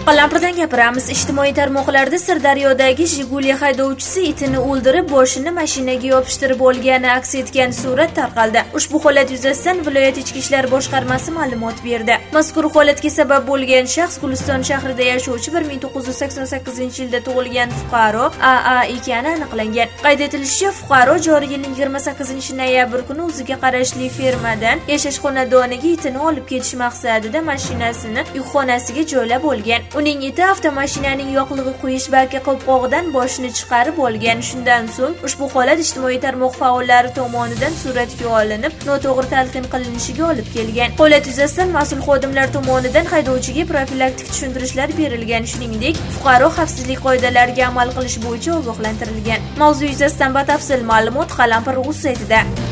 Qalampirdan gapiramiz. Ijtimoiy tarmoqlarda Sirdaryodagi Jiguli haydovchisi itini o'ldirib, boshini mashinaga yopishtirib olgani aks etgan surat tarqaldi. Ushbu holat yuzasidan viloyat ichki ishlar boshqarmasi ma'lumot berdi. Mazkur holatga sabab bo'lgan shaxs Guliston shahrida yashovchi 1988-yilda tug'ilgan fuqaro AA ekani aniqlangan. Qayd etilishicha, fuqaro joriy yilning 28-noyabr kuni o'ziga qarashli fermadan yashash xonadoniga itini olib ketish maqsadida mashinasini yukxonasiga joylab olgan. Uning iti avtomashinaning yoqilg'i quyish baki qopqog'idan boshini chiqarib olgan. Shundan so'ng ushbu holat ijtimoiy tarmoq faollari tomonidan suratga olinib, noto'g'ri talqin qilinishiga olib kelgan. Holat yuzasidan mas'ul xodimlar tomonidan haydovchiga profilaktik tushuntirishlar berilgan. Shuningdek, fuqaro xavfsizlik qoidalariga amal qilish bo'yicha ogohlantirilgan. Mavzu yuzasidan batafsil ma'lumot Qalampir.uz saytida.